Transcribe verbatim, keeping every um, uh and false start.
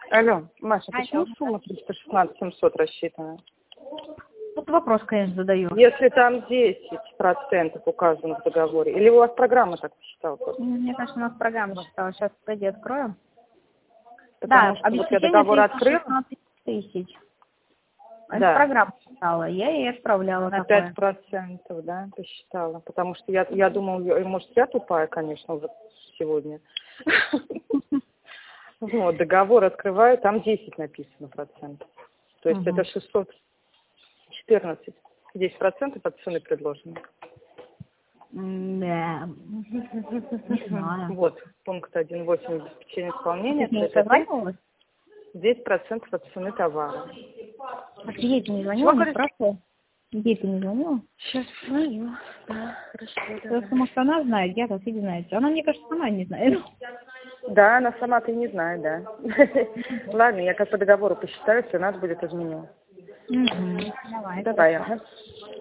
Алло, Маша, почему Алло. сумма триста шестнадцать семьсот рассчитана? Вот вопрос, конечно, задаю. Если там десять процентов указано в договоре, или у вас программа так посчитала? просто? Мне кажется, у нас программа считала. Сейчас, погоди, откроем. Потому Да, что вот я обеспечение договор триста открыла шестнадцать тысяч. Это Да. программа считала. Я ей отправляла на такое. пять процентов, да, посчитала. Потому что я, я думала, я- может, я тупая, конечно, вот сегодня. Вот, договор открываю, там десять написано процентов. То есть это шестьсот четырнадцать. десять процентов от цены предложено. Да. Не знаю. Вот, пункт один восемь обеспечение исполнения. Ты с ней Это созванивалась? десять процентов от цены товара. А ты ей-то не Чего звонила, не говоришь? спрашивала? Ей-то не звонила? Сейчас звоню. Да, хорошо, давай. Потому что она знает, я как видите, знаете. Она, мне кажется, сама не знает. Да, она сама-то и не знает, да. Ладно, я как по договору посчитаю, если надо будет изменю. Угу. Давай. Давай, ага.